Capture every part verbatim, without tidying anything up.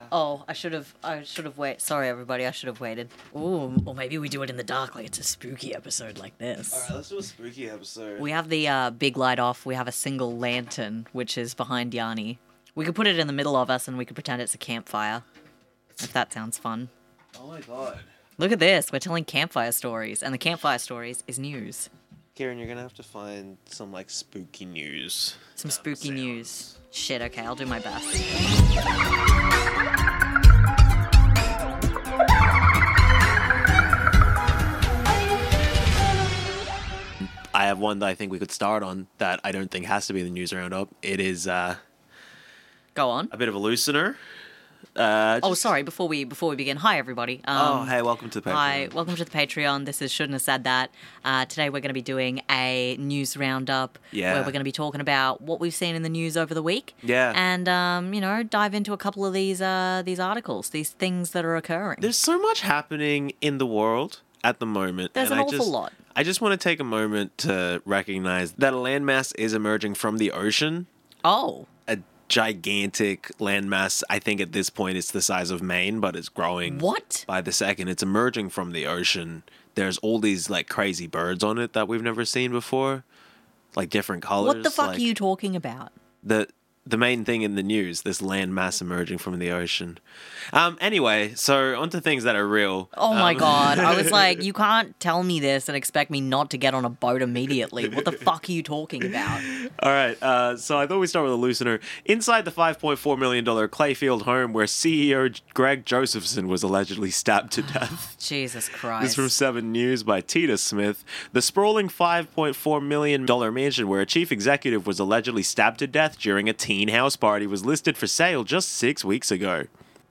Oh, I should have. I should have waited. Sorry, everybody. I should have waited. Ooh, or maybe we do it in the dark, like it's a spooky episode like this. All right, let's do a spooky episode. We have the uh, big light off. We have a single lantern, which is behind Yanni. We could put it in the middle of us, and we could pretend it's a campfire. If that sounds fun. Oh my god. Look at this. We're telling campfire stories, and the campfire stories is news. Kieran, you're gonna have to find some like spooky news. Some spooky Sounds. news. Shit. Okay, I'll do my best. I have one that I think we could start on that I don't think has to be the news roundup. It is uh, Go on. a bit of a loosener. Uh, Oh, just- sorry. Before we before we begin, hi everybody. Um, Oh, hey, welcome to the Patreon. Hi, welcome to the Patreon. This is Shouldn't Have Said That. Uh, today we're going to be doing a news roundup Yeah. where we're going to be talking about what we've seen in the news over the week. Yeah. And, um, you know, dive into a couple of these uh, these articles, these things that are occurring. There's so much happening in the world at the moment. There's and an I awful just, lot. I just want to take a moment to recognize that a landmass is emerging from the ocean. Oh, A gigantic landmass. I think at this point it's the size of Maine, but it's growing what? by the second. It's emerging from the ocean. There's all these like crazy birds on it that we've never seen before, like different colors. What the fuck like, are you talking about? the the main thing in the news, this landmass emerging from the ocean. Um. Anyway, so onto things that are real. Oh my Um, god. I was like, you can't tell me this and expect me not to get on a boat immediately. What the fuck are you talking about? All right, uh, so I thought we'd start with a loosener. Inside the five point four million dollars Clayfield home where C E O Greg Josephson was allegedly stabbed to death. Jesus This is Christ. from seven News by Tita Smith. The sprawling five point four million dollars mansion where a chief executive was allegedly stabbed to death during a teen house party was listed for sale just six weeks ago.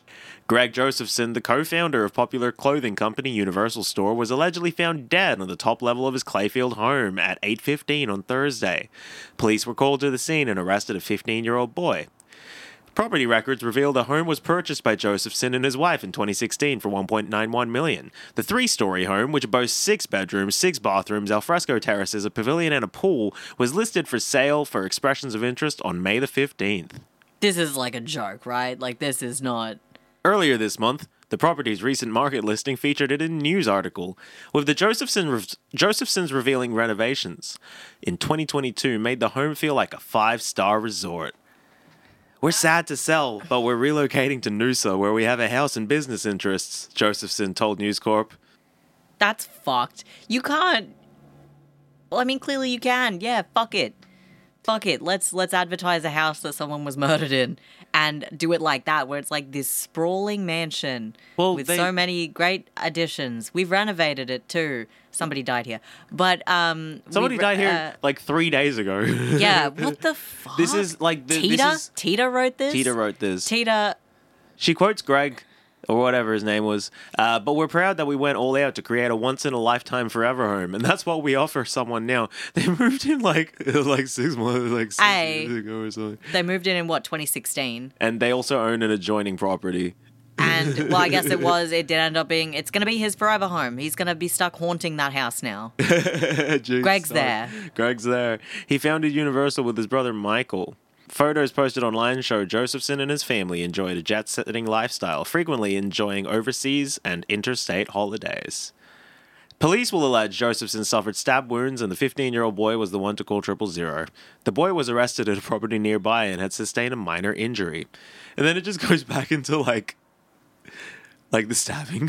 Greg Josephson, the co-founder of popular clothing company Universal Store, was allegedly found dead on the top level of his Clayfield home at eight fifteen on Thursday. Police were called to the scene and arrested a fifteen-year-old boy. Property records reveal the home was purchased by Josephson and his wife in twenty sixteen for one point nine one million dollars. The three-story home, which boasts six bedrooms, six bathrooms, alfresco terraces, a pavilion, and a pool, was listed for sale for expressions of interest on May the fifteenth. This is like a joke, right? Like, this is not... Earlier this month, the property's recent market listing featured it in a news article, with the Josephson re- Josephsons revealing renovations in twenty twenty-two made the home feel like a five-star resort. We're sad to sell, but we're relocating to Noosa, where we have a house and business interests, Josephson told News Corp. That's fucked. You can't... Well, I mean, clearly you can. Yeah, fuck it. Fuck it. Let's let's advertise a house that someone was murdered in and do it like that, where it's like this sprawling mansion Well, with they- so many great additions. We've renovated it too. Somebody died here. But, um... Somebody we- died here uh, like three days ago. yeah, what the fuck? This is like... The, Tita? This is, Tita wrote this? Tita wrote this. Tita... She quotes Greg, or whatever his name was, uh, but we're proud that we went all out to create a once-in-a-lifetime forever home, and that's what we offer someone now. They moved in like like six months, like six Hey. years ago or something. They moved in in, what, twenty sixteen? And they also own an adjoining property. And, well, I guess it was, it did end up being, it's going to be his forever home. He's going to be stuck haunting that house now. Jinx, Greg's sorry. there. Greg's there. He founded Universal with his brother Michael. Photos posted online show Josephson and his family enjoyed a jet-setting lifestyle, frequently enjoying overseas and interstate holidays. Police will allege Josephson suffered stab wounds and the fifteen-year-old boy was the one to call triple zero. The boy was arrested at a property nearby and had sustained a minor injury. And then it just goes back into, like, like the stabbing.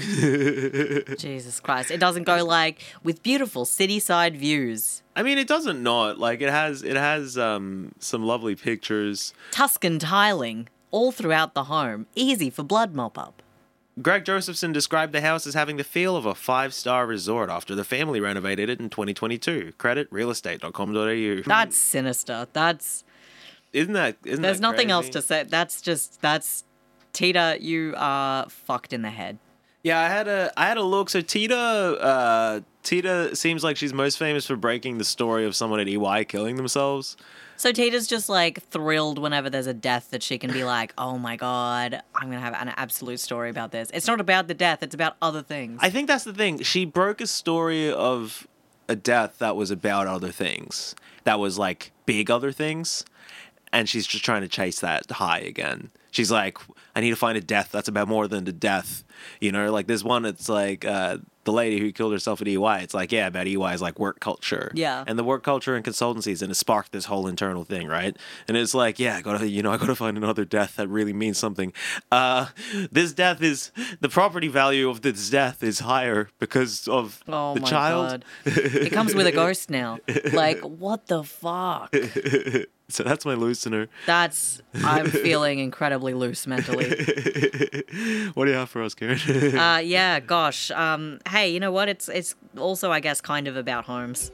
Jesus Christ. It doesn't go like, with beautiful city-side views. I mean, it doesn't not. Like, it has, it has um, some lovely pictures. Tuscan tiling all throughout the home. Easy for blood mop-up. Greg Josephson described the house as having the feel of a five-star resort after the family renovated it in twenty twenty-two. Credit real estate dot com dot a u. That's sinister. That's... Isn't that isn't There's that nothing crazy? else to say. That's just... That's... Tita, you are fucked in the head. Yeah, I had a I had a look. So Tita uh, Tita seems like she's most famous for breaking the story of someone at E Y killing themselves. So Tita's just like thrilled whenever there's a death that she can be like, oh my god, I'm going to have an absolute story about this. It's not about the death, it's about other things. I think that's the thing. She broke a story of a death that was about other things. That was like big other things. and she's just trying to chase that high again. She's like, I need to find a death that's about more than the death. You know, like there's one that's like uh, the lady who killed herself at E Y. It's like, yeah, about E Y's like work culture. Yeah. And the work culture and consultancies, and it sparked this whole internal thing, right? And it's like, yeah, I gotta, you know, I gotta find another death that really means something. Uh, this death is, the property value of this death is higher because of Oh the my child. god. It comes with a ghost now. Like, what the fuck? So that's my loosener. That's, I'm feeling incredibly loose mentally. What do you have for us, Karen? Uh, yeah, gosh. Um, hey, you know what? It's it's also, I guess, kind of about homes.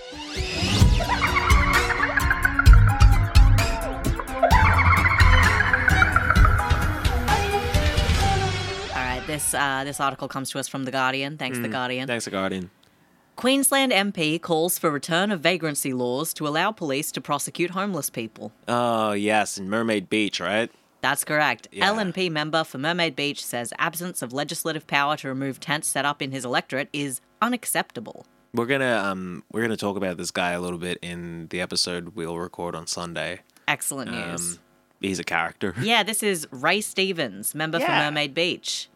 All right, this uh, this article comes to us from The Guardian. Thanks, The Guardian. Thanks, The Guardian. Queensland M P calls for return of vagrancy laws to allow police to prosecute homeless people. Oh, yes, in Mermaid Beach, right? That's correct. Yeah. L N P member for Mermaid Beach says absence of legislative power to remove tents set up in his electorate is unacceptable. We're gonna um we're gonna talk about this guy a little bit in the episode we'll record on Sunday. Excellent news. Um, he's a character. Yeah, this is Ray Stevens, member for Yeah. Mermaid Beach.